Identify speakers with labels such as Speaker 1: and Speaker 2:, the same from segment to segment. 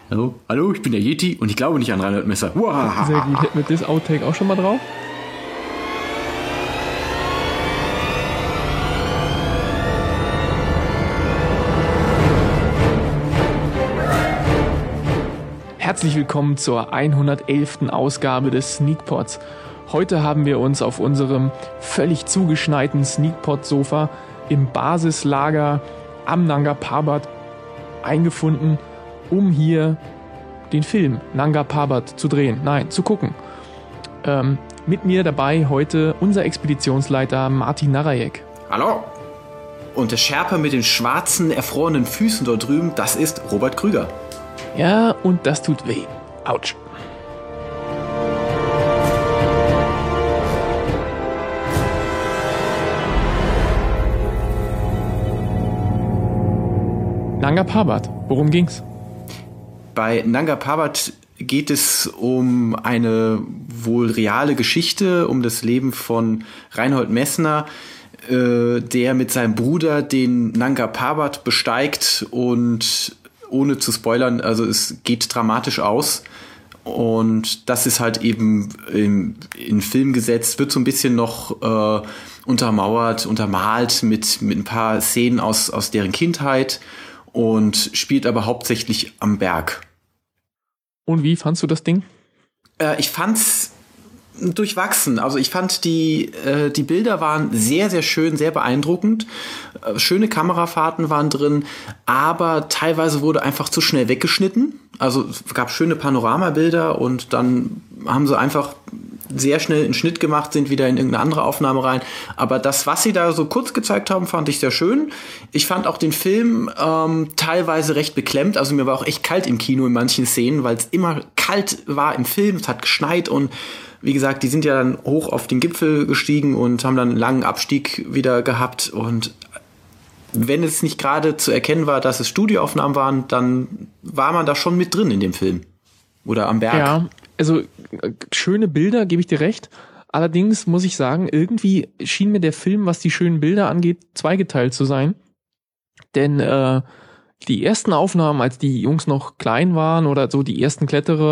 Speaker 1: Hallo? Hallo, ich bin der Yeti und ich glaube nicht an Reinhold Messer. Uahaha.
Speaker 2: Sehr gut. Hätten wir das Outtake auch schon mal drauf? Herzlich willkommen zur 111. Ausgabe des Sneakpods. Heute haben wir uns auf unserem völlig zugeschneiten Sneakpod-Sofa im Basislager am Nanga Parbat eingefunden, um hier den Film Nanga Parbat zu drehen. Nein, zu gucken. Mit mir dabei heute unser Expeditionsleiter Martin Narajek.
Speaker 1: Hallo. Und der Sherpa mit den schwarzen, erfrorenen Füßen dort drüben, das ist Robert Krüger.
Speaker 2: Ja, und das tut weh. Autsch. Nanga Parbat, worum ging's?
Speaker 1: Bei Nanga Parbat geht es um eine wohl reale Geschichte, um das Leben von Reinhold Messner, der mit seinem Bruder den Nanga Parbat besteigt und ohne zu spoilern, also es geht dramatisch aus. Und das ist halt eben in Film gesetzt, wird so ein bisschen noch untermalt mit ein paar Szenen aus deren Kindheit und spielt aber hauptsächlich am Berg.
Speaker 2: Und wie fandst du das Ding?
Speaker 1: Ich fand's durchwachsen. Also ich fand die Bilder waren sehr, sehr schön, sehr beeindruckend. Schöne Kamerafahrten waren drin, aber teilweise wurde einfach zu schnell weggeschnitten. Also es gab schöne Panoramabilder und dann haben sie einfach sehr schnell einen Schnitt gemacht, sind wieder in irgendeine andere Aufnahme rein. Aber das, was sie da so kurz gezeigt haben, fand ich sehr schön. Ich fand auch den Film teilweise recht beklemmt. Also mir war auch echt kalt im Kino in manchen Szenen, weil es immer kalt war im Film. Es hat geschneit und wie gesagt, die sind ja dann hoch auf den Gipfel gestiegen und haben dann einen langen Abstieg wieder gehabt. Und wenn es nicht gerade zu erkennen war, dass es Studioaufnahmen waren, dann war man da schon mit drin in dem Film. Oder am Berg.
Speaker 2: Ja, also schöne Bilder, gebe ich dir recht. Allerdings muss ich sagen, irgendwie schien mir der Film, was die schönen Bilder angeht, zweigeteilt zu sein. Denn die ersten Aufnahmen, als die Jungs noch klein waren oder so die ersten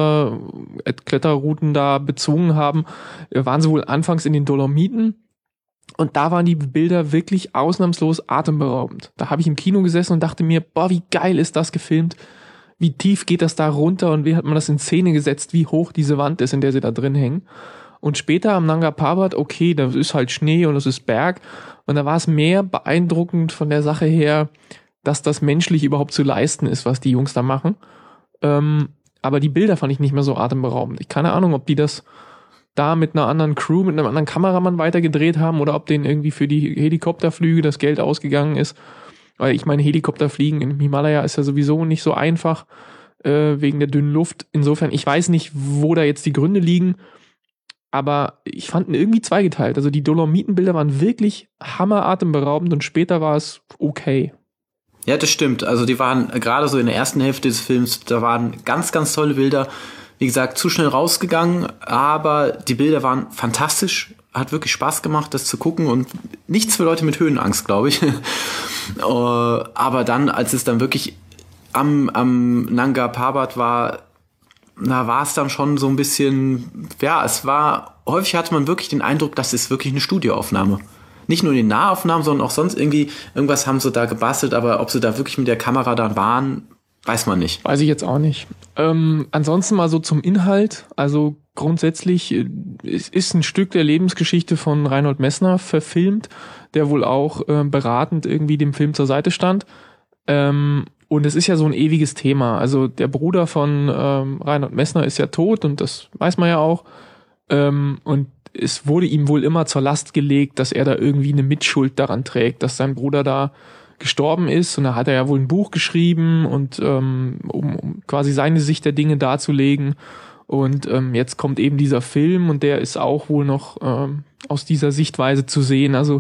Speaker 2: Kletterrouten da bezogen haben, waren sie wohl anfangs in den Dolomiten. Und da waren die Bilder wirklich ausnahmslos atemberaubend. Da habe ich im Kino gesessen und dachte mir, boah, wie geil ist das gefilmt. Wie tief geht das da runter und wie hat man das in Szene gesetzt, wie hoch diese Wand ist, in der sie da drin hängen. Und später am Nanga Parbat, okay, da ist halt Schnee und das ist Berg. Und da war es mehr beeindruckend von der Sache her, dass das menschlich überhaupt zu leisten ist, was die Jungs da machen. Aber die Bilder fand ich nicht mehr so atemberaubend. Ich keine Ahnung, ob die das da mit einer anderen Crew, mit einem anderen Kameramann weitergedreht haben oder ob denen irgendwie für die Helikopterflüge das Geld ausgegangen ist. Weil ich meine, Helikopterfliegen im Himalaya ist ja sowieso nicht so einfach, wegen der dünnen Luft. Insofern, ich weiß nicht, wo da jetzt die Gründe liegen, aber ich fand ihn irgendwie zweigeteilt. Also die Dolomitenbilder waren wirklich hammeratemberaubend und später war es okay.
Speaker 1: Ja, das stimmt. Also die waren gerade so in der ersten Hälfte des Films, da waren ganz, ganz tolle Bilder. Wie gesagt, zu schnell rausgegangen, aber die Bilder waren fantastisch. Hat wirklich Spaß gemacht, das zu gucken und nichts für Leute mit Höhenangst, glaube ich. Aber dann, als es dann wirklich am Nanga Parbat war, da war es dann schon so ein bisschen, ja, häufig hatte man wirklich den Eindruck, das ist wirklich eine Studioaufnahme. Nicht nur in den Nahaufnahmen, sondern auch sonst irgendwas haben sie da gebastelt, aber ob sie da wirklich mit der Kamera da waren, weiß man nicht.
Speaker 2: Weiß ich jetzt auch nicht. Ansonsten mal so zum Inhalt. Also grundsätzlich ist ein Stück der Lebensgeschichte von Reinhold Messner verfilmt, der wohl auch beratend irgendwie dem Film zur Seite stand. Und es ist ja so ein ewiges Thema. Also der Bruder von Reinhold Messner ist ja tot und das weiß man ja auch. Und es wurde ihm wohl immer zur Last gelegt, dass er da irgendwie eine Mitschuld daran trägt, dass sein Bruder da gestorben ist. Und da hat er ja wohl ein Buch geschrieben und um quasi seine Sicht der Dinge darzulegen. Und jetzt kommt eben dieser Film und der ist auch wohl noch aus dieser Sichtweise zu sehen. Also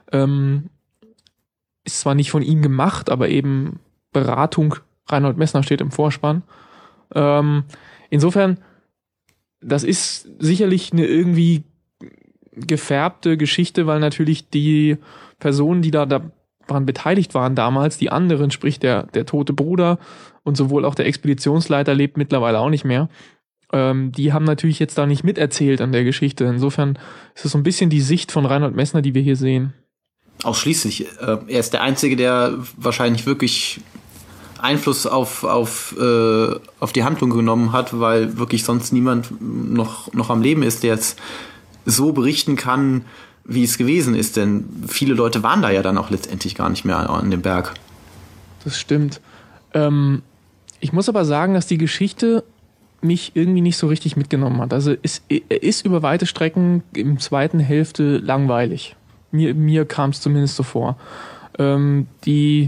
Speaker 2: ist zwar nicht von ihm gemacht, aber eben Beratung. Reinhold Messner steht im Vorspann. Insofern, das ist sicherlich eine irgendwie gefärbte Geschichte, weil natürlich die Personen, die dabei daran beteiligt waren damals, die anderen, sprich der tote Bruder und sowohl auch der Expeditionsleiter lebt mittlerweile auch nicht mehr, die haben natürlich jetzt da nicht miterzählt an der Geschichte. Insofern ist es so ein bisschen die Sicht von Reinhold Messner, die wir hier sehen.
Speaker 1: Ausschließlich. Er ist der Einzige, der wahrscheinlich wirklich Einfluss auf die Handlung genommen hat, weil wirklich sonst niemand noch am Leben ist, der es so berichten kann, wie es gewesen ist. Denn viele Leute waren da ja dann auch letztendlich gar nicht mehr an dem Berg.
Speaker 2: Das stimmt. Ich muss aber sagen, dass die Geschichte mich irgendwie nicht so richtig mitgenommen hat. Also er ist über weite Strecken im zweiten Hälfte langweilig. Mir kam es zumindest so vor. Der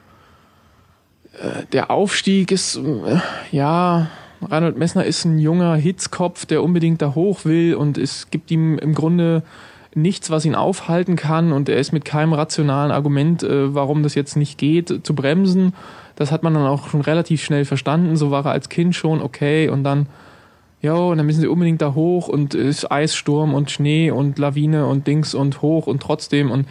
Speaker 2: Aufstieg ist, Reinhold Messner ist ein junger Hitzkopf, der unbedingt da hoch will und es gibt ihm im Grunde nichts, was ihn aufhalten kann und er ist mit keinem rationalen Argument, warum das jetzt nicht geht, zu bremsen. Das hat man dann auch schon relativ schnell verstanden. So war er als Kind schon, okay. Und dann müssen sie unbedingt da hoch und es ist Eissturm und Schnee und Lawine und Dings und hoch und trotzdem und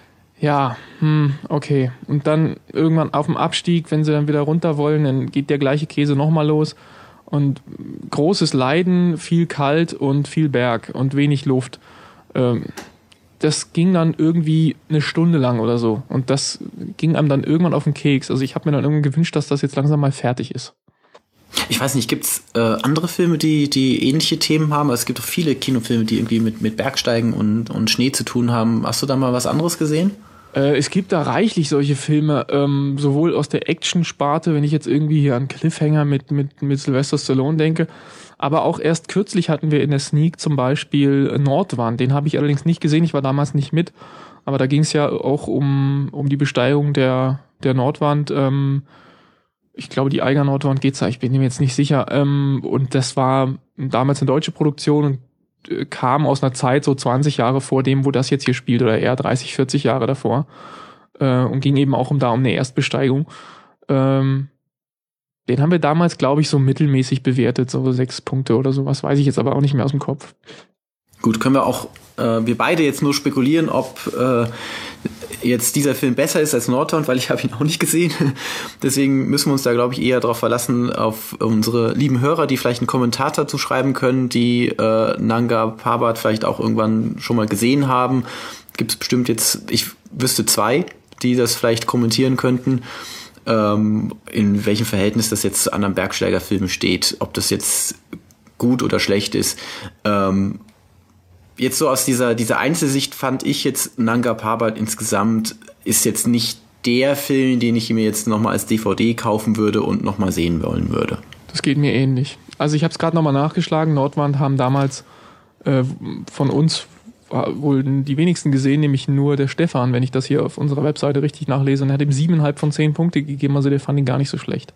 Speaker 2: okay. Und dann irgendwann auf dem Abstieg, wenn sie dann wieder runter wollen, dann geht der gleiche Käse nochmal los. Und großes Leiden, viel kalt und viel Berg und wenig Luft. Das ging dann irgendwie eine Stunde lang oder so. Und das ging einem dann irgendwann auf den Keks. Also ich habe mir dann irgendwann gewünscht, dass das jetzt langsam mal fertig ist.
Speaker 1: Ich weiß nicht, gibt's andere Filme, die ähnliche Themen haben? Also es gibt auch viele Kinofilme, die irgendwie mit Bergsteigen und Schnee zu tun haben. Hast du da mal was anderes gesehen?
Speaker 2: Es gibt da reichlich solche Filme, sowohl aus der Action-Sparte, wenn ich jetzt irgendwie hier an Cliffhanger mit Sylvester Stallone denke, aber auch erst kürzlich hatten wir in der Sneak zum Beispiel Nordwand. Den habe ich allerdings nicht gesehen, ich war damals nicht mit, aber da ging es ja auch um die Besteigung der Nordwand. Ich glaube, die Eiger Nordwand geht's da, ich bin mir jetzt nicht sicher. Und das war damals eine deutsche Produktion und kam aus einer Zeit so 20 Jahre vor dem, wo das jetzt hier spielt, oder eher 30, 40 Jahre davor. Und ging eben auch um eine Erstbesteigung. Den haben wir damals, glaube ich, so mittelmäßig bewertet, so 6 Punkte oder sowas, weiß ich jetzt aber auch nicht mehr aus dem Kopf.
Speaker 1: Gut, können wir auch, wir beide jetzt nur spekulieren, ob jetzt dieser Film besser ist als Nordwand, weil ich habe ihn auch nicht gesehen. Deswegen müssen wir uns da, glaube ich, eher darauf verlassen, auf unsere lieben Hörer, die vielleicht einen Kommentar dazu schreiben können, die Nanga Parbat vielleicht auch irgendwann schon mal gesehen haben. Gibt es bestimmt jetzt, ich wüsste 2, die das vielleicht kommentieren könnten, in welchem Verhältnis das jetzt zu anderen Bergsteigerfilmen steht, ob das jetzt gut oder schlecht ist. Jetzt so aus dieser Einzelsicht fand ich jetzt Nanga Parbat insgesamt ist jetzt nicht der Film, den ich mir jetzt nochmal als DVD kaufen würde und nochmal sehen wollen würde.
Speaker 2: Das geht mir ähnlich. Also ich habe es gerade nochmal nachgeschlagen. Nordwand haben damals von uns wohl die wenigsten gesehen, nämlich nur der Stefan, wenn ich das hier auf unserer Webseite richtig nachlese. Und er hat ihm 7,5 von 10 Punkte gegeben, also der fand ihn gar nicht so schlecht.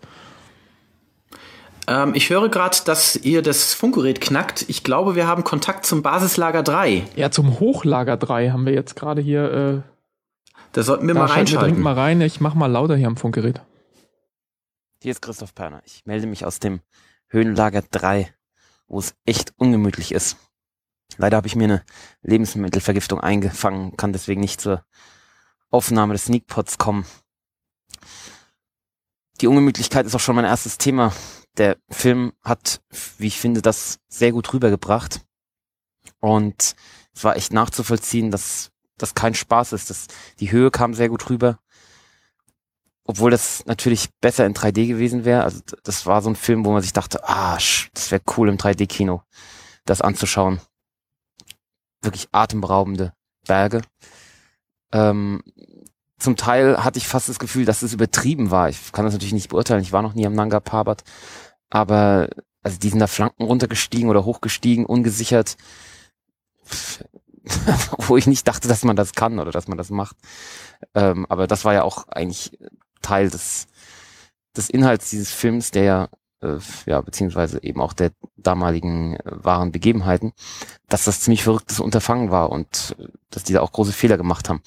Speaker 1: Ich höre gerade, dass ihr das Funkgerät knackt. Ich glaube, wir haben Kontakt zum Basislager 3.
Speaker 2: Ja, zum Hochlager 3 haben wir jetzt gerade hier.
Speaker 1: Da sollten wir mal reinschalten.
Speaker 2: Wir mal rein. Ich mach mal lauter hier am Funkgerät.
Speaker 3: Hier ist Christoph Perner. Ich melde mich aus dem Höhenlager 3, wo es echt ungemütlich ist. Leider habe ich mir eine Lebensmittelvergiftung eingefangen, kann deswegen nicht zur Aufnahme des Sneakpods kommen. Die Ungemütlichkeit ist auch schon mein erstes Thema. Der Film hat, wie ich finde, das sehr gut rübergebracht. Und es war echt nachzuvollziehen, dass das kein Spaß ist. Die Höhe kam sehr gut rüber. Obwohl das natürlich besser in 3D gewesen wäre. Also das war so ein Film, wo man sich dachte, das wäre cool im 3D-Kino, das anzuschauen. Wirklich atemberaubende Berge. Zum Teil hatte ich fast das Gefühl, dass es übertrieben war. Ich kann das natürlich nicht beurteilen. Ich war noch nie am Nanga Parbat. Aber also die sind da Flanken runtergestiegen oder hochgestiegen, ungesichert. Wo ich nicht dachte, dass man das kann oder dass man das macht. Aber das war ja auch eigentlich Teil des Inhalts dieses Films, der beziehungsweise eben auch der damaligen wahren Begebenheiten, dass das ziemlich verrücktes Unterfangen war und dass die da auch große Fehler gemacht haben.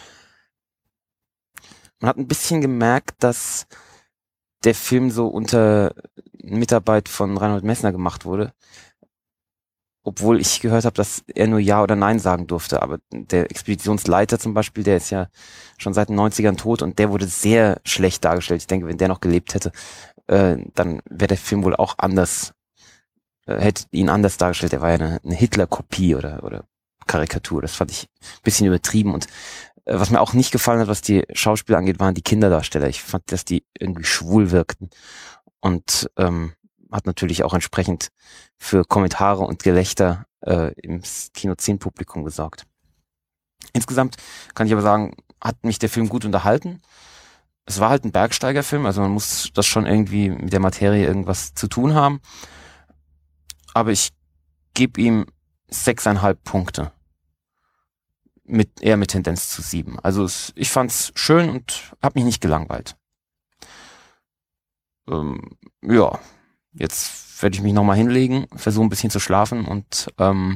Speaker 3: Man hat ein bisschen gemerkt, dass der Film so unter Mitarbeit von Reinhold Messner gemacht wurde obwohl ich gehört habe, dass er nur Ja oder Nein sagen durfte. Aber der Expeditionsleiter zum Beispiel, der ist ja schon seit den 90ern tot und der wurde sehr schlecht dargestellt. Ich denke, wenn der noch gelebt hätte, dann wäre der Film wohl auch anders, hätte ihn anders dargestellt. Er war ja eine Hitler-Kopie oder Karikatur. Das fand ich ein bisschen übertrieben. Und was mir auch nicht gefallen hat, was die Schauspieler angeht, waren die Kinderdarsteller. Ich fand, dass die irgendwie schwul wirkten. Und hat natürlich auch entsprechend für Kommentare und Gelächter im Kino 10 Publikum gesorgt. Insgesamt kann ich aber sagen, hat mich der Film gut unterhalten. Es war halt ein Bergsteigerfilm, also man muss das schon irgendwie mit der Materie irgendwas zu tun haben. Aber ich gebe ihm 6,5 Punkte. Eher mit Tendenz zu 7. Also ich fand's schön und habe mich nicht gelangweilt. Ja, jetzt werde ich mich nochmal hinlegen, versuche ein bisschen zu schlafen und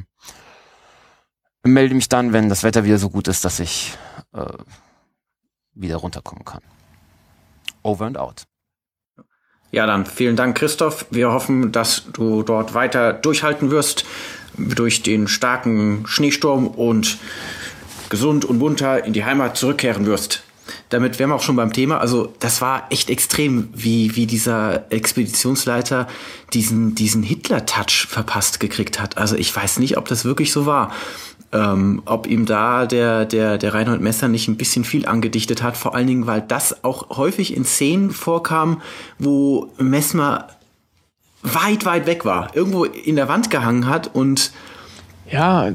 Speaker 3: melde mich dann, wenn das Wetter wieder so gut ist, dass ich wieder runterkommen kann. Over and out.
Speaker 1: Ja, dann vielen Dank, Christoph. Wir hoffen, dass du dort weiter durchhalten wirst durch den starken Schneesturm und gesund und munter in die Heimat zurückkehren wirst. Damit wären wir auch schon beim Thema. Also das war echt extrem, wie dieser Expeditionsleiter diesen Hitler-Touch verpasst gekriegt hat. Also ich weiß nicht, ob das wirklich so war. Ob ihm da der Reinhold Messner nicht ein bisschen viel angedichtet hat. Vor allen Dingen, weil das auch häufig in Szenen vorkam, wo Messner weit weg war. Irgendwo in der Wand gehangen hat und
Speaker 2: ja,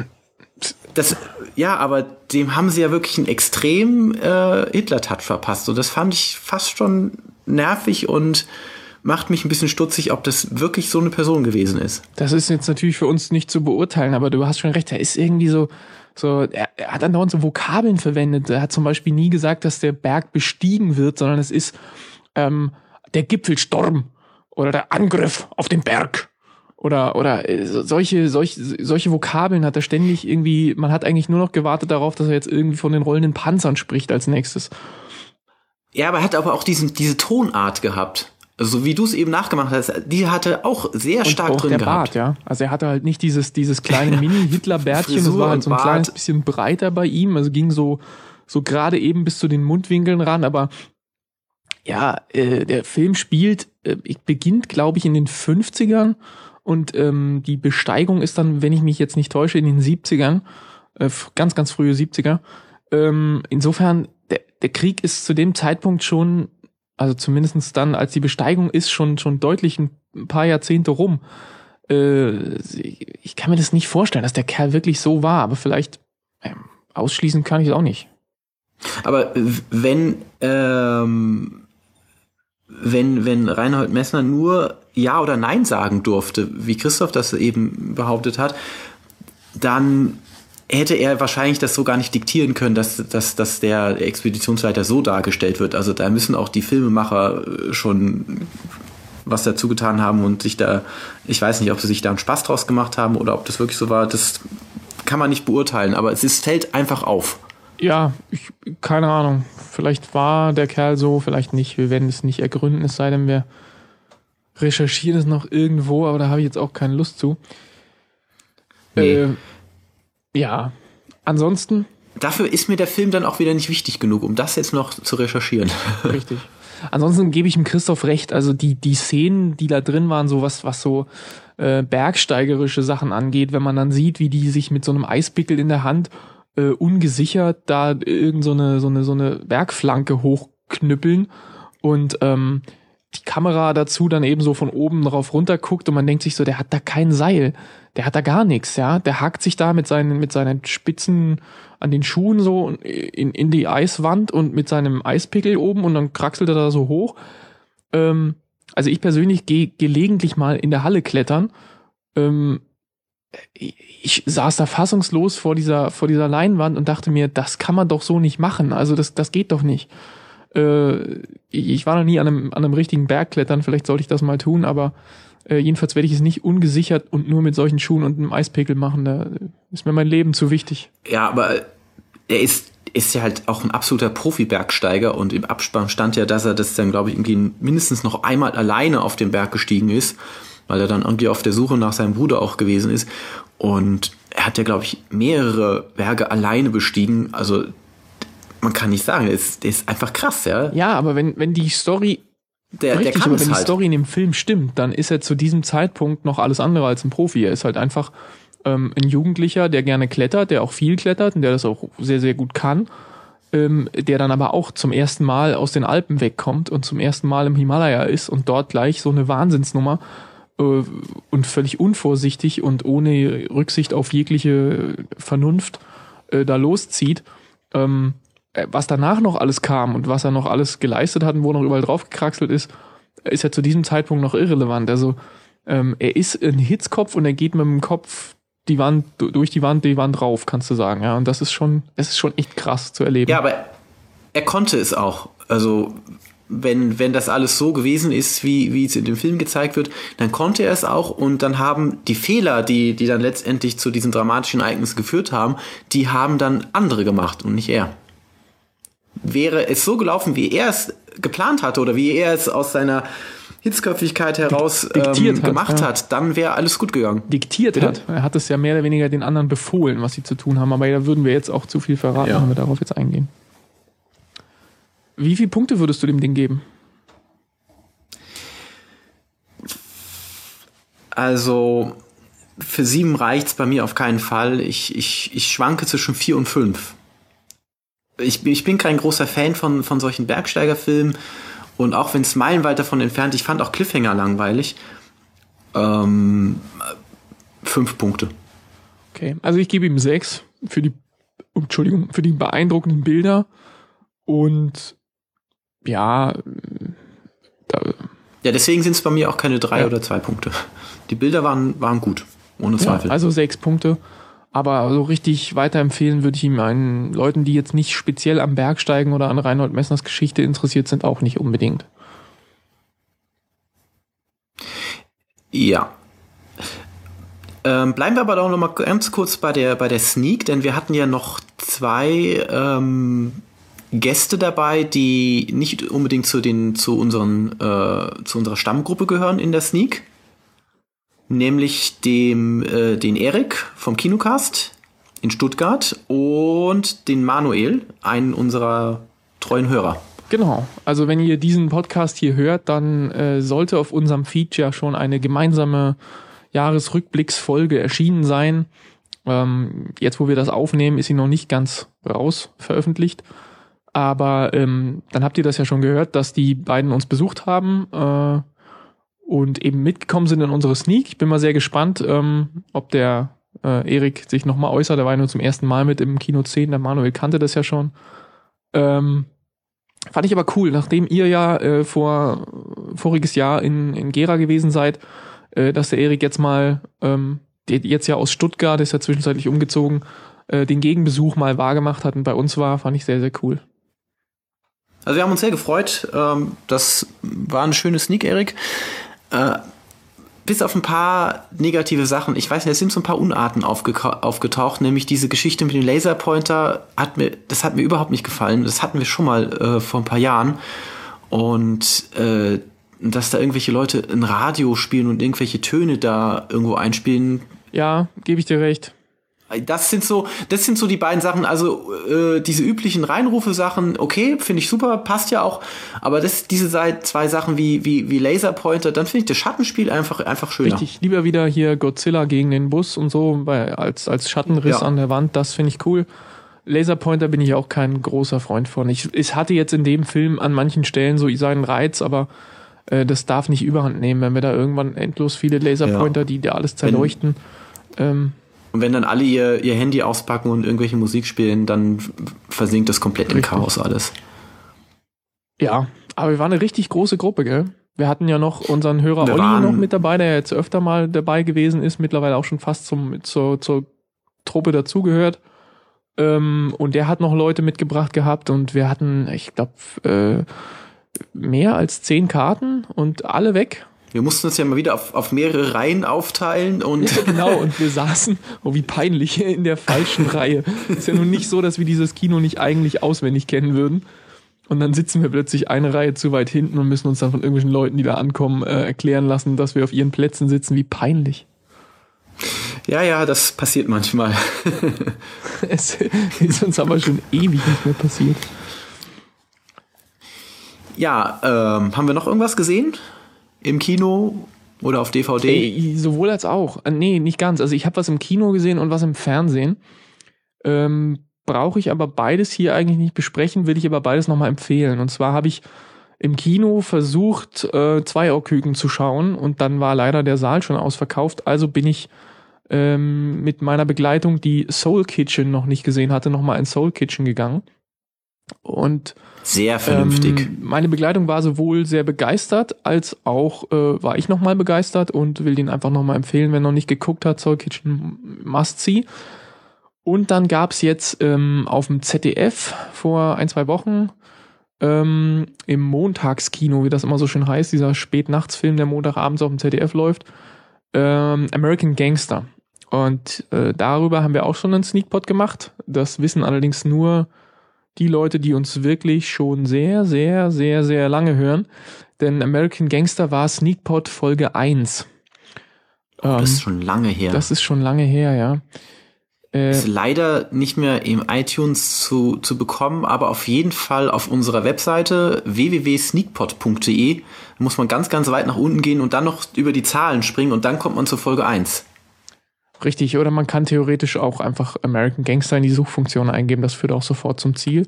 Speaker 1: ja, aber dem haben sie ja wirklich einen extremen Hitler-Touch verpasst. Und das fand ich fast schon nervig und macht mich ein bisschen stutzig, ob das wirklich so eine Person gewesen ist.
Speaker 2: Das ist jetzt natürlich für uns nicht zu beurteilen, aber du hast schon recht, er ist irgendwie so er hat andauernd so Vokabeln verwendet. Er hat zum Beispiel nie gesagt, dass der Berg bestiegen wird, sondern es ist der Gipfelsturm oder der Angriff auf den Berg. Oder solche Vokabeln hat er ständig irgendwie, man hat eigentlich nur noch gewartet darauf, dass er jetzt irgendwie von den rollenden Panzern spricht als nächstes.
Speaker 1: Ja, aber er hat aber auch diese Tonart gehabt. Also so wie du es eben nachgemacht hast, die hatte auch sehr stark
Speaker 2: und auch
Speaker 1: drin
Speaker 2: der
Speaker 1: gehabt.
Speaker 2: Bart, ja. Also er hatte halt nicht dieses kleine Mini-Hitler-Bärtchen, das war halt so ein kleines bisschen breiter bei ihm, also ging so gerade eben bis zu den Mundwinkeln ran, aber ja, der Film beginnt, glaube ich, in den 50ern und die Besteigung ist dann, wenn ich mich jetzt nicht täusche, in den 70ern, ganz, ganz frühe 70er. Insofern, der Krieg ist zu dem Zeitpunkt schon, also zumindest dann, als die Besteigung ist, schon deutlich ein paar Jahrzehnte rum. Ich kann mir das nicht vorstellen, dass der Kerl wirklich so war, aber vielleicht ausschließen kann ich es auch nicht.
Speaker 1: Aber wenn Reinhold Messner nur Ja oder Nein sagen durfte, wie Christoph das eben behauptet hat, dann hätte er wahrscheinlich das so gar nicht diktieren können, dass der Expeditionsleiter so dargestellt wird. Also da müssen auch die Filmemacher schon was dazu getan haben und ich weiß nicht, ob sie sich da einen Spaß draus gemacht haben oder ob das wirklich so war. Das kann man nicht beurteilen, aber es fällt einfach auf.
Speaker 2: Ja, keine Ahnung. Vielleicht war der Kerl so, vielleicht nicht. Wir werden es nicht ergründen, es sei denn, wir recherchieren es noch irgendwo, aber da habe ich jetzt auch keine Lust zu.
Speaker 1: Nee.
Speaker 2: Ja, ansonsten.
Speaker 1: Dafür ist mir der Film dann auch wieder nicht wichtig genug, um das jetzt noch zu recherchieren.
Speaker 2: Richtig. Ansonsten gebe ich ihm Christoph recht. Also die Szenen, die da drin waren, so was so bergsteigerische Sachen angeht, wenn man dann sieht, wie die sich mit so einem Eispickel in der Hand ungesichert da irgend so eine Bergflanke hochknüppeln und die Kamera dazu dann eben so von oben drauf runter guckt und man denkt sich so, der hat da kein Seil, der hat da gar nichts, ja, der hakt sich da mit seinen Spitzen an den Schuhen so in die Eiswand und mit seinem Eispickel oben und dann kraxelt er da so hoch. Also ich persönlich gehe gelegentlich mal in der Halle klettern. Ich saß da fassungslos vor dieser Leinwand und dachte mir, das kann man doch so nicht machen. Also das geht doch nicht. Ich war noch nie an einem richtigen Berg klettern, vielleicht sollte ich das mal tun, aber jedenfalls werde ich es nicht ungesichert und nur mit solchen Schuhen und einem Eispickel machen. Da ist mir mein Leben zu wichtig.
Speaker 1: Ja, aber er ist ja halt auch ein absoluter Profi-Bergsteiger und im Abspann stand ja, dass er das dann, glaube ich, irgendwie mindestens noch einmal alleine auf den Berg gestiegen ist. weil er dann irgendwie auf der Suche nach seinem Bruder auch gewesen ist. Und er hat ja, glaube ich, mehrere Berge alleine bestiegen. Also man kann nicht sagen, der ist einfach krass, ja.
Speaker 2: Ja, aber wenn die Story
Speaker 1: der kann
Speaker 2: aber
Speaker 1: es
Speaker 2: wenn die
Speaker 1: halt.
Speaker 2: Story in dem Film stimmt, dann ist er zu diesem Zeitpunkt noch alles andere als ein Profi. Er ist halt einfach ein Jugendlicher, der gerne klettert, der auch viel klettert und der das auch sehr, sehr gut kann, der dann aber auch zum ersten Mal aus den Alpen wegkommt und zum ersten Mal im Himalaya ist und dort gleich so eine Wahnsinnsnummer und völlig unvorsichtig und ohne Rücksicht auf jegliche Vernunft da loszieht. Was danach noch alles kam und was er noch alles geleistet hat und wo noch überall drauf gekraxelt ist ja zu diesem Zeitpunkt noch irrelevant. Also er ist ein Hitzkopf und er geht mit dem Kopf die Wand rauf, kannst du sagen. Ja, und es ist schon echt krass zu erleben.
Speaker 1: Ja, aber er konnte es auch. Also wenn das alles so gewesen ist, wie es in dem Film gezeigt wird, dann konnte er es auch und dann haben die Fehler, die dann letztendlich zu diesen dramatischen Ereignissen geführt haben, die haben dann andere gemacht und nicht er. Wäre es so gelaufen, wie er es geplant hatte oder wie er es aus seiner Hitzköpfigkeit heraus gemacht hat, dann wäre alles gut gegangen.
Speaker 2: Diktiert hat. Er hat es ja mehr oder weniger den anderen befohlen, was sie zu tun haben. Aber da würden wir jetzt auch zu viel verraten, wenn wir darauf jetzt eingehen. Wie viele Punkte würdest du dem Ding geben?
Speaker 1: Also für 7 reicht's bei mir auf keinen Fall. Ich schwanke zwischen 4 und 5. Ich bin kein großer Fan von solchen Bergsteigerfilmen und auch wenn es meilenweit davon entfernt, ich fand auch Cliffhanger langweilig. 5 Punkte.
Speaker 2: Okay, also ich gebe ihm 6 für die beeindruckenden Bilder und ja,
Speaker 1: deswegen sind es bei mir auch keine 3 oder 2 Punkte. Die Bilder waren gut, ohne Zweifel.
Speaker 2: Also 6 Punkte. Aber so richtig weiterempfehlen würde ich ihm Leuten, die jetzt nicht speziell am Bergsteigen oder an Reinhold Messners Geschichte interessiert sind, auch nicht unbedingt.
Speaker 1: Ja. Bleiben wir aber doch noch mal ganz kurz bei der Sneak, denn wir hatten ja noch 2 Gäste dabei, die nicht unbedingt zu unserer Stammgruppe gehören in der Sneak. Nämlich den Erik vom Kinocast in Stuttgart und den Manuel, einen unserer treuen Hörer.
Speaker 2: Genau, also wenn ihr diesen Podcast hier hört, dann sollte auf unserem Feed ja schon eine gemeinsame Jahresrückblicksfolge erschienen sein. Jetzt, wo wir das aufnehmen, ist sie noch nicht ganz raus veröffentlicht. Aber dann habt ihr das ja schon gehört, dass die beiden uns besucht haben und eben mitgekommen sind in unsere Sneak. Ich bin mal sehr gespannt, ob der Erik sich nochmal äußert. Der war ja nur zum ersten Mal mit im Kino 10. Der Manuel kannte das ja schon. Fand ich aber cool, nachdem ihr ja voriges Jahr in Gera gewesen seid, dass der Erik jetzt mal, jetzt ja aus Stuttgart, ist ja zwischenzeitlich umgezogen, den Gegenbesuch mal wahrgemacht hat und bei uns war, fand ich sehr, sehr cool.
Speaker 1: Also wir haben uns sehr gefreut. Das war eine schöne Sneak, Erik. Bis auf ein paar negative Sachen. Ich weiß nicht, es sind so ein paar Unarten aufgetaucht, nämlich diese Geschichte mit dem Laserpointer das hat mir überhaupt nicht gefallen. Das hatten wir schon mal vor ein paar Jahren. Und dass da irgendwelche Leute ein Radio spielen und irgendwelche Töne da irgendwo einspielen.
Speaker 2: Ja, gebe ich dir recht.
Speaker 1: Das sind so die beiden Sachen, also diese üblichen Reinrufe-Sachen, okay, finde ich super, passt ja auch, aber diese 2 Sachen wie Laserpointer, dann finde ich das Schattenspiel einfach schöner. Richtig,
Speaker 2: lieber wieder hier Godzilla gegen den Bus und so, als Schattenriss an der Wand, das finde ich cool. Laserpointer bin ich auch kein großer Freund von. Es hatte jetzt in dem Film an manchen Stellen so seinen Reiz, aber das darf nicht überhand nehmen, wenn wir da irgendwann endlos viele Laserpointer, die da alles zerleuchten,
Speaker 1: und wenn dann alle ihr Handy auspacken und irgendwelche Musik spielen, dann versinkt das komplett im Chaos alles. Ja,
Speaker 2: aber wir waren eine richtig große Gruppe, gell? Wir hatten ja noch unseren Hörer Olli noch mit dabei, der jetzt öfter mal dabei gewesen ist, mittlerweile auch schon fast zur Truppe dazugehört. Und der hat noch Leute mitgebracht gehabt und wir hatten, ich glaube, mehr als 10 Karten und alle weg.
Speaker 1: Wir mussten uns ja mal wieder auf mehrere Reihen aufteilen und
Speaker 2: ja, genau, und wir saßen, wie peinlich, in der falschen Reihe. Ist ja nun nicht so, dass wir dieses Kino nicht eigentlich auswendig kennen würden. Und dann sitzen wir plötzlich eine Reihe zu weit hinten und müssen uns dann von irgendwelchen Leuten, die da ankommen, erklären lassen, dass wir auf ihren Plätzen sitzen. Wie peinlich.
Speaker 1: Ja, das passiert manchmal.
Speaker 2: Es ist uns aber schon ewig nicht mehr passiert.
Speaker 1: Ja, haben wir noch irgendwas gesehen? Im Kino oder auf DVD?
Speaker 2: Sowohl als auch. Nee, nicht ganz. Also ich habe was im Kino gesehen und was im Fernsehen. Brauche ich aber beides hier eigentlich nicht besprechen, will ich aber beides nochmal empfehlen. Und zwar habe ich im Kino versucht, Zweierküken zu schauen und dann war leider der Saal schon ausverkauft. Also bin ich mit meiner Begleitung, die Soul Kitchen noch nicht gesehen hatte, nochmal in Soul Kitchen gegangen. Und
Speaker 1: sehr vernünftig.
Speaker 2: Meine Begleitung war sowohl sehr begeistert, als auch war ich nochmal begeistert und will den einfach nochmal empfehlen, wer noch nicht geguckt hat, Soul Kitchen must see. Und dann gab's jetzt auf dem ZDF vor 1-2 Wochen im Montagskino, wie das immer so schön heißt, dieser Spätnachtsfilm, der Montagabends auf dem ZDF läuft, American Gangster. Und darüber haben wir auch schon einen Sneakpot gemacht. Das wissen allerdings nur die Leute, die uns wirklich schon sehr, sehr, sehr, sehr lange hören. Denn American Gangster war Sneakpot Folge 1.
Speaker 1: Das ist schon lange her.
Speaker 2: Das ist schon lange her, ja.
Speaker 1: Ist leider nicht mehr im iTunes zu bekommen, aber auf jeden Fall auf unserer Webseite www.sneakpot.de muss man ganz, ganz weit nach unten gehen und dann noch über die Zahlen springen und dann kommt man zur Folge 1.
Speaker 2: Richtig, oder man kann theoretisch auch einfach American Gangster in die Suchfunktion eingeben, das führt auch sofort zum Ziel.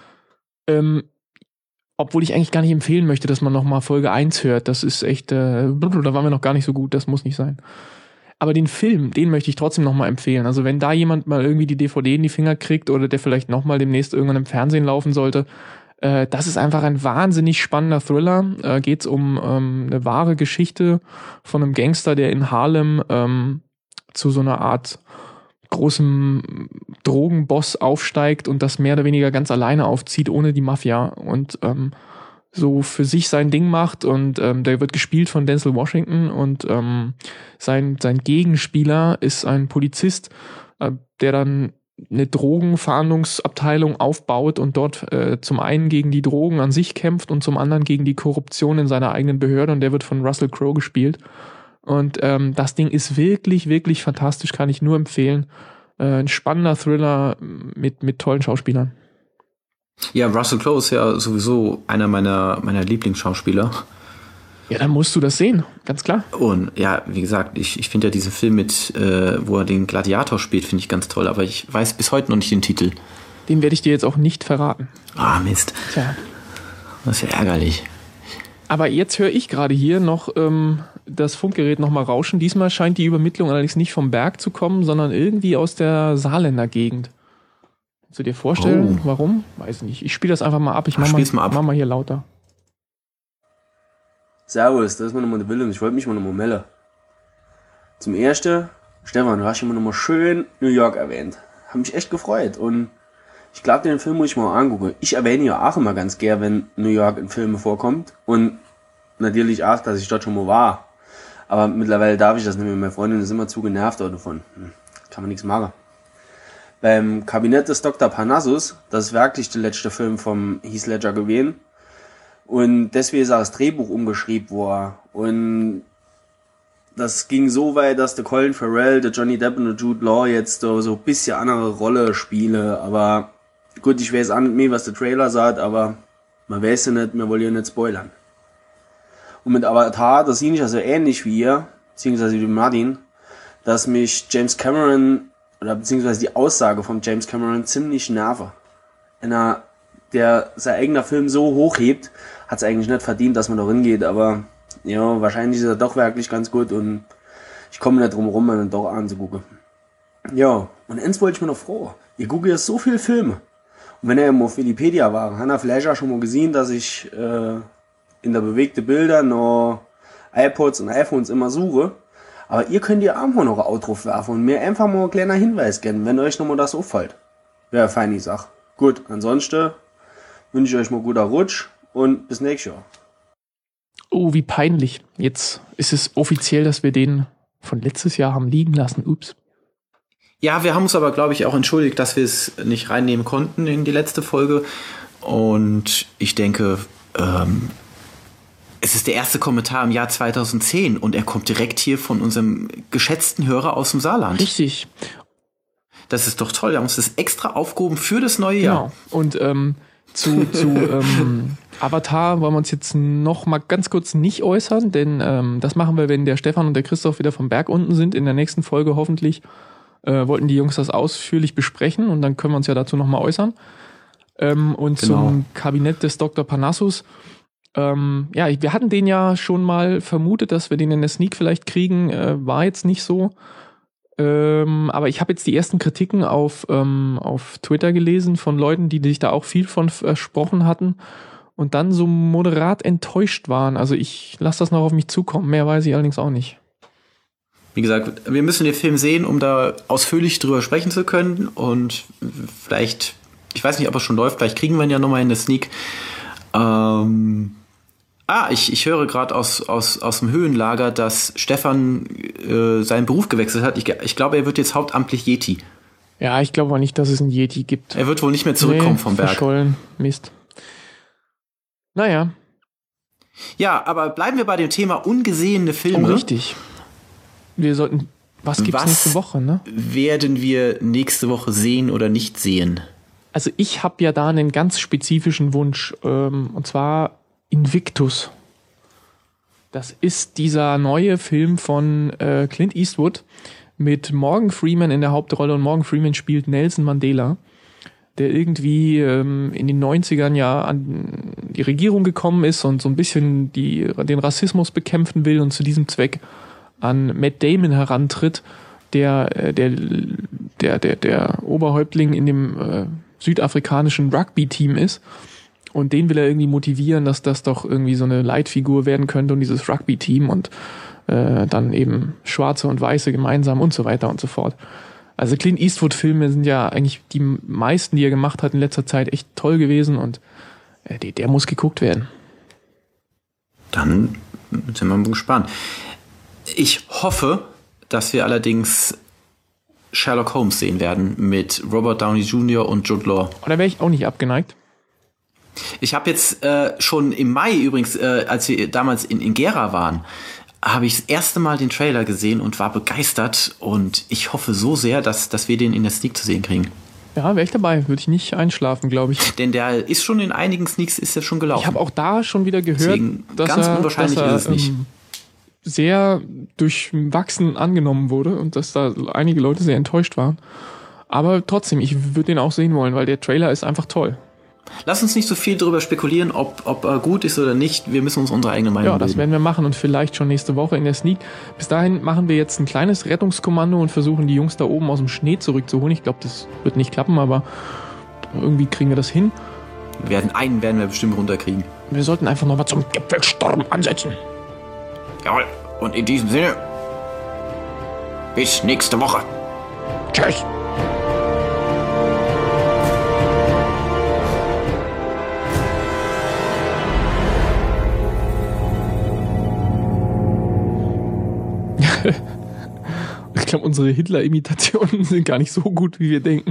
Speaker 2: Obwohl ich eigentlich gar nicht empfehlen möchte, dass man nochmal Folge 1 hört, das ist echt, da waren wir noch gar nicht so gut, das muss nicht sein. Aber den Film, den möchte ich trotzdem nochmal empfehlen. Also wenn da jemand mal irgendwie die DVD in die Finger kriegt oder der vielleicht nochmal demnächst irgendwann im Fernsehen laufen sollte, das ist einfach ein wahnsinnig spannender Thriller. Geht's um eine wahre Geschichte von einem Gangster, der in Harlem zu so einer Art großem Drogenboss aufsteigt und das mehr oder weniger ganz alleine aufzieht, ohne die Mafia. Und so für sich sein Ding macht und der wird gespielt von Denzel Washington und sein Gegenspieler ist ein Polizist, der dann eine Drogenfahndungsabteilung aufbaut und dort zum einen gegen die Drogen an sich kämpft und zum anderen gegen die Korruption in seiner eigenen Behörde und der wird von Russell Crowe gespielt. Und das Ding ist wirklich, wirklich fantastisch, kann ich nur empfehlen. Ein spannender Thriller mit tollen Schauspielern.
Speaker 1: Ja, Russell Crowe ist ja sowieso einer meiner Lieblingsschauspieler.
Speaker 2: Ja, dann musst du das sehen, ganz klar.
Speaker 1: Und ja, wie gesagt, ich finde ja diesen Film mit, wo er den Gladiator spielt, finde ich ganz toll, aber ich weiß bis heute noch nicht den Titel.
Speaker 2: Den werde ich dir jetzt auch nicht verraten.
Speaker 1: Ah, Mist.
Speaker 2: Tja.
Speaker 1: Das ist ja ärgerlich.
Speaker 2: Aber jetzt höre ich gerade hier noch das Funkgerät nochmal rauschen. Diesmal scheint die Übermittlung allerdings nicht vom Berg zu kommen, sondern irgendwie aus der Saarländer Gegend. Kannst du dir vorstellen, warum? Weiß nicht. Ich spiele das einfach mal ab. Ich mach mal hier lauter.
Speaker 4: Servus, das ist meine Mutter Willem. Ich wollte mich mal nochmal melden. Zum Ersten, Stefan, du hast immer nochmal schön New York erwähnt. Hab mich echt gefreut und ich glaube, den Film muss ich mal angucken. Ich erwähne ja auch immer ganz gern, wenn New York in Filmen vorkommt und natürlich auch, dass ich dort schon mal war. Aber mittlerweile darf ich das nicht mehr. Meine Freundin ist immer zu genervt davon. Kann man nichts machen. Beim Kabinett des Dr. Parnassus, das ist wirklich der letzte Film vom Heath Ledger gewesen. Und deswegen ist auch das Drehbuch umgeschrieben worden. Und das ging so weit, dass der Colin Farrell, der Johnny Depp und der Jude Law jetzt so ein bisschen andere Rolle spielen. Aber gut, ich weiß auch nicht mehr, was der Trailer sagt, aber man weiß ja nicht, wir wollen ja nicht spoilern. Und mit Avatar, das sehe ich also ähnlich wie ihr, beziehungsweise wie Martin, dass mich James Cameron, oder beziehungsweise die Aussage von James Cameron ziemlich nervt. Einer, der sein eigener Film so hochhebt, hat es eigentlich nicht verdient, dass man da hingeht, aber ja, wahrscheinlich ist er doch wirklich ganz gut und ich komme nicht drum rum, ihn doch anzugucken. Ja, und eins wollte ich mir noch froh. Ihr guckt ja so viele Filme. Und wenn ihr immer auf Wikipedia war, hat er vielleicht auch schon mal gesehen, dass ich in der bewegte Bilder noch iPods und iPhones immer suche. Aber ihr könnt ja auch mal noch ein Outro werfen und mir einfach mal ein kleiner Hinweis geben, wenn euch nochmal das auffällt. Wäre fein, ich sag. Gut, ansonsten wünsche ich euch mal guter Rutsch und bis nächstes Jahr.
Speaker 2: Oh, wie peinlich. Jetzt ist es offiziell, dass wir den von letztes Jahr haben liegen lassen. Ups.
Speaker 1: Ja, wir haben uns aber, glaube ich, auch entschuldigt, dass wir es nicht reinnehmen konnten in die letzte Folge. Und ich denke, es ist der erste Kommentar im Jahr 2010 und er kommt direkt hier von unserem geschätzten Hörer aus dem Saarland.
Speaker 2: Richtig.
Speaker 1: Das ist doch toll. Wir haben uns das extra aufgehoben für das neue Jahr.
Speaker 2: Genau. Und zu Avatar wollen wir uns jetzt noch mal ganz kurz nicht äußern, denn das machen wir, wenn der Stefan und der Christoph wieder vom Berg unten sind. In der nächsten Folge hoffentlich wollten die Jungs das ausführlich besprechen und dann können wir uns ja dazu noch mal äußern. Und zum Kabinett des Dr. Parnassus. Wir hatten den ja schon mal vermutet, dass wir den in der Sneak vielleicht kriegen. War jetzt nicht so. Aber ich habe jetzt die ersten Kritiken auf Twitter gelesen von Leuten, die sich da auch viel von versprochen hatten und dann so moderat enttäuscht waren. Also ich lasse das noch auf mich zukommen. Mehr weiß ich allerdings auch nicht.
Speaker 1: Wie gesagt, wir müssen den Film sehen, um da ausführlich drüber sprechen zu können. Und vielleicht, ich weiß nicht, ob er schon läuft, vielleicht kriegen wir ihn ja nochmal in der Sneak. Ich höre gerade aus dem Höhenlager, dass Stefan seinen Beruf gewechselt hat. Ich glaube, er wird jetzt hauptamtlich Yeti.
Speaker 2: Ja, ich glaube auch nicht, dass es einen Yeti gibt.
Speaker 1: Er wird wohl nicht mehr zurückkommen vom Berg.
Speaker 2: Verschollen. Mist. Naja.
Speaker 1: Ja, aber bleiben wir bei dem Thema ungesehene Filme.
Speaker 2: Oh, richtig. Wir sollten... Was gibt's nächste Woche, ne?
Speaker 1: Werden wir nächste Woche sehen oder nicht sehen?
Speaker 2: Also ich habe ja da einen ganz spezifischen Wunsch. Und zwar Invictus. Das ist dieser neue Film von Clint Eastwood mit Morgan Freeman in der Hauptrolle und Morgan Freeman spielt Nelson Mandela, der irgendwie in den 90ern ja an die Regierung gekommen ist und so ein bisschen den Rassismus bekämpfen will und zu diesem Zweck an Matt Damon herantritt, der Oberhäuptling in dem südafrikanischen Rugby-Team ist. Und den will er irgendwie motivieren, dass das doch irgendwie so eine Leitfigur werden könnte und dieses Rugby-Team und dann eben Schwarze und Weiße gemeinsam und so weiter und so fort. Also Clint Eastwood-Filme sind ja eigentlich die meisten, die er gemacht hat in letzter Zeit, echt toll gewesen und der muss geguckt werden.
Speaker 1: Dann sind wir mal gespannt. Ich hoffe, dass wir allerdings Sherlock Holmes sehen werden mit Robert Downey Jr. und Jude Law.
Speaker 2: Da wäre ich auch nicht abgeneigt.
Speaker 1: Ich habe jetzt schon im Mai übrigens, als wir damals in Gera waren, habe ich das erste Mal den Trailer gesehen und war begeistert. Und ich hoffe so sehr, dass wir den in der Sneak zu sehen kriegen.
Speaker 2: Ja, wäre ich dabei. Würde ich nicht einschlafen, glaube ich.
Speaker 1: Denn der ist schon in einigen Sneaks ist schon gelaufen.
Speaker 2: Ich habe auch da schon wieder gehört,
Speaker 1: deswegen,
Speaker 2: dass
Speaker 1: ganz unwahrscheinlich ist es nicht.
Speaker 2: Sehr durchwachsen angenommen wurde und dass da einige Leute sehr enttäuscht waren. Aber trotzdem, ich würde den auch sehen wollen, weil der Trailer ist einfach toll.
Speaker 1: Lass uns nicht so viel darüber spekulieren, ob er gut ist oder nicht. Wir müssen uns unsere eigene Meinung bilden.
Speaker 2: Ja, das werden wir machen und vielleicht schon nächste Woche in der Sneak. Bis dahin machen wir jetzt ein kleines Rettungskommando und versuchen, die Jungs da oben aus dem Schnee zurückzuholen. Ich glaube, das wird nicht klappen, aber irgendwie kriegen wir das hin.
Speaker 1: Einen werden wir bestimmt runterkriegen.
Speaker 2: Wir sollten einfach nochmal zum Gipfelsturm ansetzen.
Speaker 1: Jawohl. Und in diesem Sinne, bis nächste Woche.
Speaker 2: Tschüss. Ich glaube, unsere Hitler-Imitationen sind gar nicht so gut, wie wir denken.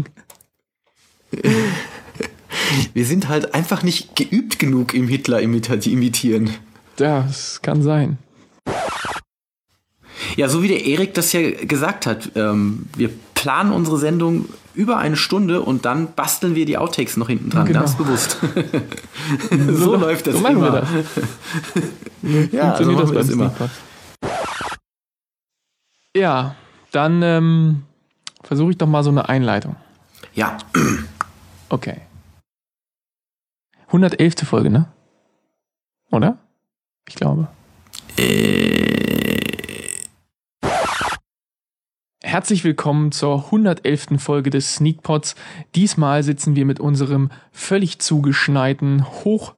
Speaker 1: Wir sind halt einfach nicht geübt genug im Hitler imitieren.
Speaker 2: Ja, das kann sein.
Speaker 1: Ja, so wie der Erik das ja gesagt hat, wir planen unsere Sendung über eine Stunde und dann basteln wir die Outtakes noch hinten dran,
Speaker 2: genau.
Speaker 1: Ganz bewusst. So läuft das
Speaker 2: so machen
Speaker 1: immer.
Speaker 2: Wir das.
Speaker 1: Ja, so machen wir das immer.
Speaker 2: Ja, dann versuche ich doch mal so eine Einleitung.
Speaker 1: Ja.
Speaker 2: Okay. 111. Folge, ne? Oder? Ich glaube. Herzlich willkommen zur 111. Folge des Sneakpods. Diesmal sitzen wir mit unserem völlig zugeschneiten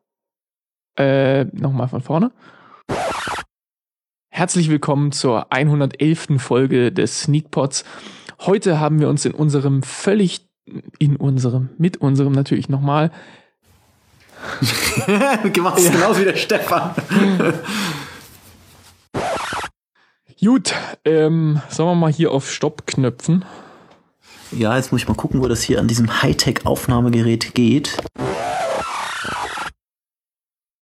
Speaker 2: nochmal von vorne. Herzlich willkommen zur 111. Folge des Sneakpods. Heute haben wir uns mit unserem natürlich nochmal.
Speaker 1: Du machst es genauso wie der Stefan.
Speaker 2: Gut, sollen wir mal hier auf Stopp knöpfen?
Speaker 1: Ja, jetzt muss ich mal gucken, wo das hier an diesem Hightech-Aufnahmegerät geht.